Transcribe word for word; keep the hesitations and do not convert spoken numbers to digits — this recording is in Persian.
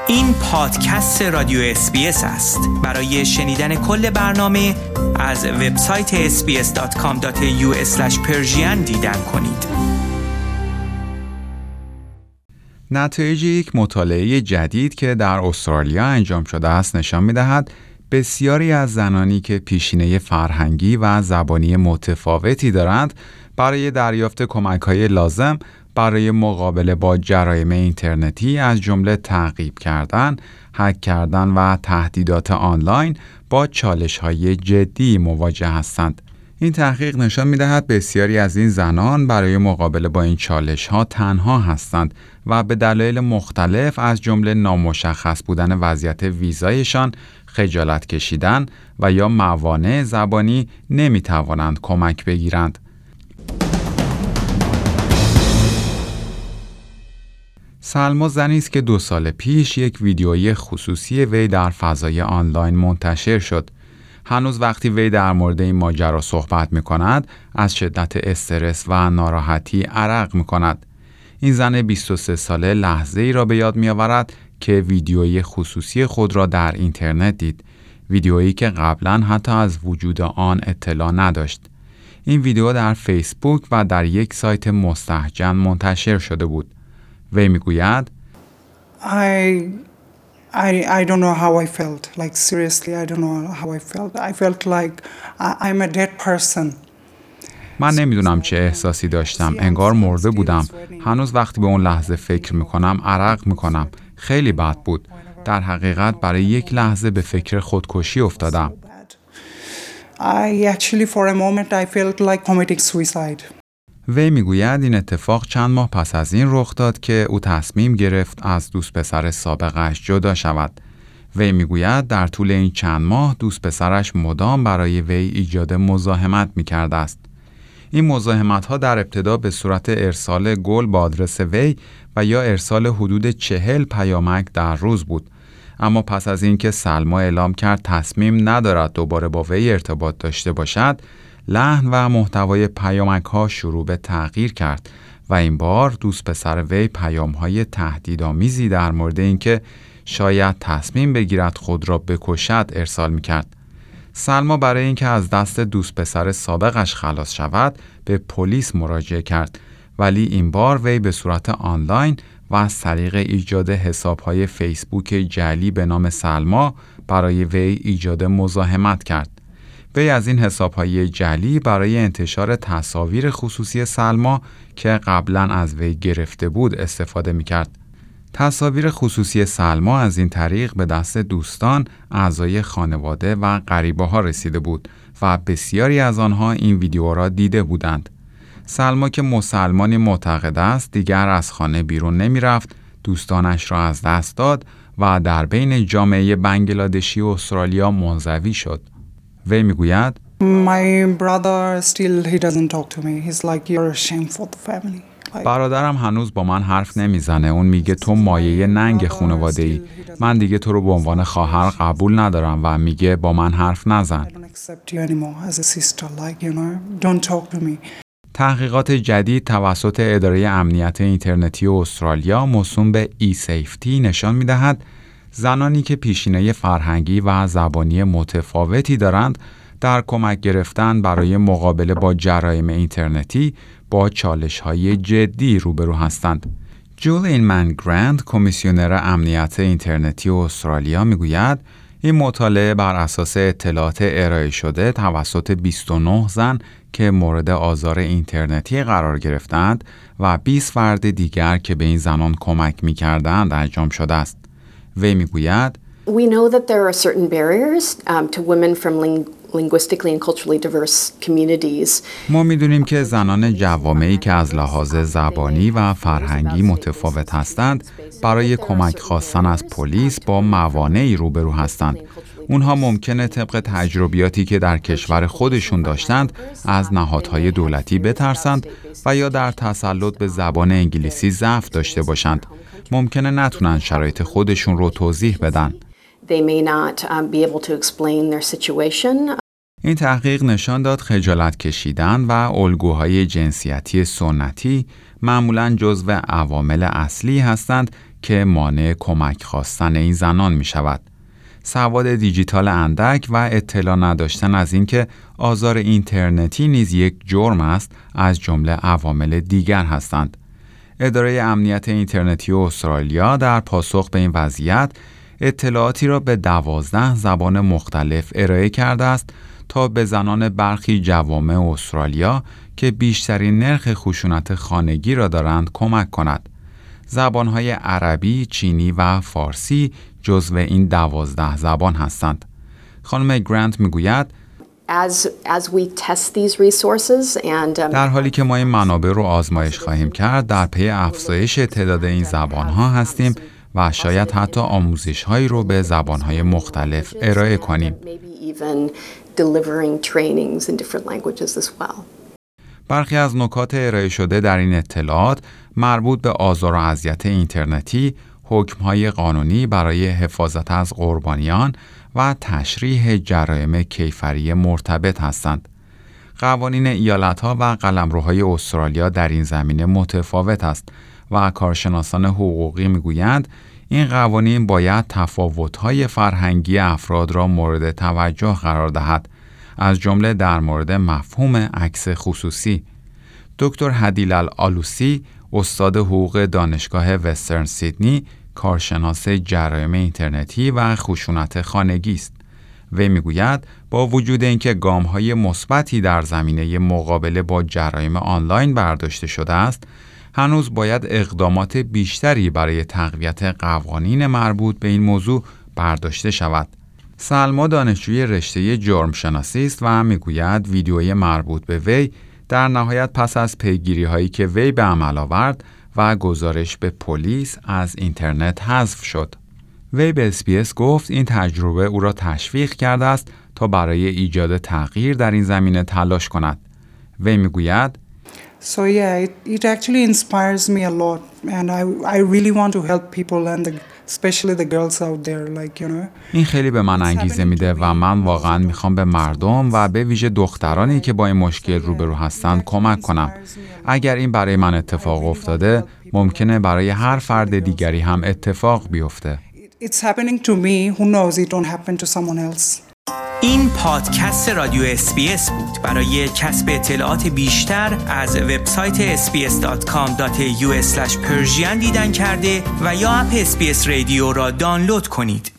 این پادکست رادیو اس بی اس است. برای شنیدن کل برنامه از وبسایت اس بی اس دات کام دات ای یو اسلش پرشین دیدن کنید. نتایج یک مطالعه جدید که در استرالیا انجام شده است نشان می‌دهد بسیاری از زنانی که پیشینه فرهنگی و زبانی متفاوتی دارند برای دریافت کمک‌های لازم برای مقابله با جرایم اینترنتی از جمله تعقیب کردن، هک کردن و تهدیدات آنلاین با چالش‌های جدی مواجه هستند. این تحقیق نشان می‌دهد بسیاری از این زنان برای مقابله با این چالش‌ها تنها هستند و به دلایل مختلف از جمله نامشخص بودن وضعیت ویزایشان، خجالت کشیدن و یا موانع زبانی نمی‌توانند کمک بگیرند. سلما زنی است که دو سال پیش یک ویدیویی خصوصی وی در فضای آنلاین منتشر شد. هنوز وقتی وی در مورد این ماجرا صحبت می کند، از شدت استرس و ناراحتی عرق می کند. این زن بیست و سه ساله لحظه ای را به یاد می آورد که ویدیویی خصوصی خود را در اینترنت دید. ویدیویی که قبلا حتی از وجود آن اطلاع نداشت. این ویدیو در فیسبوک و در یک سایت مستهجن منتشر شده بود. وی میگوید I I I don't know how I felt. Like seriously, I don't know how I felt. I felt like I, I'm a dead person. من نمیدونم چه احساسی داشتم. انگار مرده بودم. هنوز وقتی به اون لحظه فکر میکنم عرق میکنم. خیلی بد بود. در حقیقت برای یک لحظه به فکر خودکشی افتادم. I actually for a moment I felt like committing suicide. وی میگوید این اتفاق چند ماه پس از این رخ داد که او تصمیم گرفت از دوست پسر سابقش جدا شود. وی میگوید در طول این چند ماه دوست پسرش مدام برای وی ایجاد مزاحمت میکرده است. این مزاحمت ها در ابتدا به صورت ارسال گل با آدرس وی و یا ارسال حدود چهل پیامک در روز بود. اما پس از اینکه سلما اعلام کرد تصمیم ندارد دوباره با وی ارتباط داشته باشد، لحن و محتوای پیامک ها شروع به تغییر کرد و این بار دوست پسر وی پیام های تهدیدآمیزی در مورد اینکه شاید تصمیم بگیرد خود را بکشد ارسال می کرد. سلما برای اینکه از دست دوست پسر سابقش خلاص شود به پلیس مراجعه کرد، ولی این بار وی به صورت آنلاین و از طریق ایجاد حساب‌های فیسبوک جعلی به نام سلما برای وی ایجاد مزاحمت کرد. وی از این حساب‌های جعلی برای انتشار تصاویر خصوصی سلما که قبلاً از وی گرفته بود استفاده می‌کرد. تصاویر خصوصی سلما از این طریق به دست دوستان، اعضای خانواده و غریبه‌ها رسیده بود و بسیاری از آنها این ویدیو را دیده بودند. سلما که مسلمانی معتقد است دیگر از خانه بیرون نمی رفت، دوستانش را از دست داد و در بین جامعه بنگلادشی و استرالیا منزوی شد. وی می گوید My brother still he doesn't talk to me. He's like you're a shame for the family. برادرم هنوز با من حرف نمیزنه. اون میگه تو مایه ننگ خانواده ای. من دیگه تو رو به عنوان خواهر قبول ندارم و میگه با من حرف نزن. تحقیقات جدید توسط اداره امنیت اینترنتی استرالیا موسوم به ای سیفتی نشان میدهد زنانی که پیشینه فرهنگی و زبانی متفاوتی دارند در کمک گرفتن برای مقابله با جرایم اینترنتی با چالش‌های جدی روبرو هستند. جولین منگرند، کمیسیونر امنیت اینترنتی استرالیا میگوید این مطالعه بر اساس اطلاعات ارائه شده توسط بیست و نه زن که مورد آزار اینترنتی قرار گرفتند و بیست فرد دیگر که به این زنان کمک می‌کردند انجام شده است. وی میگوید We know that there are certain barriers um, to women from ling- linguistically and culturally diverse communities. ما میدونیم که زنان جوامعی که از لحاظ زبانی و فرهنگی متفاوت هستند برای کمک خواستن از پلیس با موانعی روبرو هستند. اونها ممکنه طبق تجربیاتی که در کشور خودشون داشتند از نهادهای دولتی بترسند و یا در تسلط به زبان انگلیسی ضعف داشته باشند. ممکنه نتونن شرایط خودشون رو توضیح بدن. They may not um, be able to explain their situation. این تحقیق نشان داد خجالت کشیدن و الگوهای جنسیتی سنتی معمولاً جزو عوامل اصلی هستند که مانع کمک خواستن این زنان می شود. سواد دیجیتال اندک و اطلاع نداشتن از اینکه آزار اینترنتی نیز یک جرم است از جمله عوامل دیگر هستند. اداره امنیت اینترنتی استرالیا در پاسخ به این وضعیت اطلاعاتی را به دوازده زبان مختلف ارائه کرده است تا به زنان برخی جوامع استرالیا که بیشترین نرخ خشونت خانگی را دارند کمک کند. زبانهای عربی، چینی و فارسی جزو این دوازده زبان هستند. خانم گرانت میگوید As, as we test these resources and, um, در حالی که ما این منابع رو آزمایش خواهیم کرد، در پی افزایش تعداد این زبانها هستیم و شاید حتی آموزش‌هایی رو به زبان‌های مختلف ارائه کنیم. برخی از نکات ارائه شده در این اطلاعات مربوط به آزار و اذیت اینترنتی، حکم‌های قانونی برای حفاظت از قربانیان و تشریح جرایم کیفری مرتبط هستند. قوانین ایالت‌ها و قلمروهای استرالیا در این زمینه متفاوت است و کارشناسان حقوقی میگویند این قوانین باید تفاوت‌های فرهنگی افراد را مورد توجه قرار دهد، از جمله در مورد مفهوم عکس خصوصی. دکتر هدیل الآلوسی، استاد حقوق دانشگاه وسترن سیدنی، کارشناس جرایم اینترنتی و خشونت خانگی است. وی میگوید با وجود اینکه گام‌های مثبتی در زمینه مقابله با جرایم آنلاین برداشته شده است، هنوز باید اقدامات بیشتری برای تقویت قوانین مربوط به این موضوع برداشته شود. سلما دانشجوی رشته جرم شناسی است و میگوید ویدیوی مربوط به وی در نهایت پس از پیگیری‌هایی که وی به عمل آورد و گزارش به پلیس از اینترنت حذف شد. وی به اس بی اس گفت این تجربه او را تشویق کرده است تا برای ایجاد تغییر در این زمینه تلاش کند. وی میگوید So yeah, it, it actually inspires me a lot, and I I really want to help people and the, especially the girls out there, like you know. این خیلی به من انگیزه میده و من واقعا میخوام به مردم و به ویژه دخترانی که با این مشکل روبرو هستند کمک کنم. اگر این برای من اتفاق افتاده، ممکنه برای هر فرد دیگری هم اتفاق بیفته. It's happening to me. Who knows? It don't happen to someone else. این پادکست رادیو اس بی اس بود. برای کسب اطلاعات بیشتر از وبسایت اس بی اس دات کام دات یو اسلش پرژین دیدن کرده و یا اپ اس بی اس رادیو را دانلود کنید.